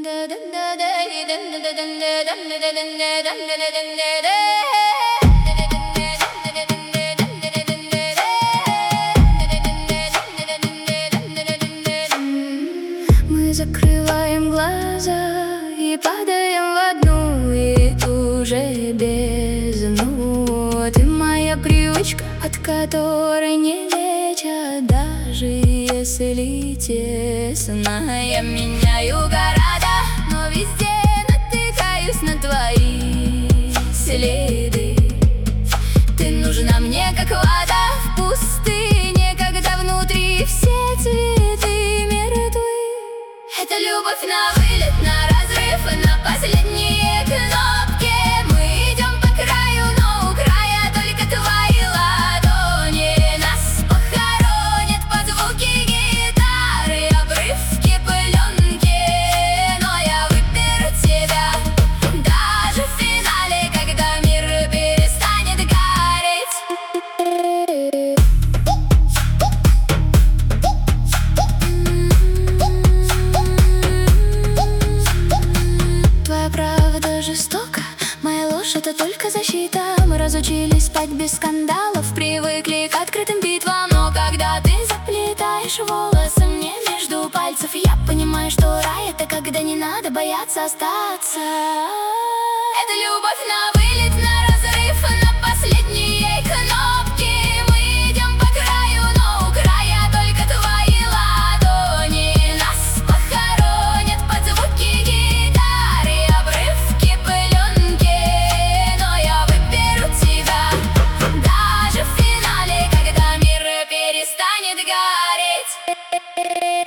Мы закрываем глаза и падаем в одну и ту же бездну. Ты моя привычка, от которой не лечат, даже если тесно. Я меняю города, но везде натыкаюсь на твои следы. Ты нужна мне, как вода в пустыне, когда внутри все цветы мертвы. Это любовь на вылет, на разрыв и на последние кнопки. Мы идем по краю, но у края только твои ладони. Нас похоронят под звуки гитары, обрывки пыленки. Но я выберу тебя даже в финале, когда мир перестанет гореть. Твоя правда жестока, моя ложь — это только защита. Мы разучились спать без скандалов, привыкли к открытым битвам. Но когда ты заплетаешь волосы мне между пальцев, я понимаю, что рай — это когда не надо бояться остаться. Это любовь на вылет, на разрыв и на последние кнопки. Мы идем по краю, но у края только твои ладони. Нас похоронят под звуки гитары, обрывки пыленки. Но я выберу тебя даже в финале, когда мир перестанет гореть.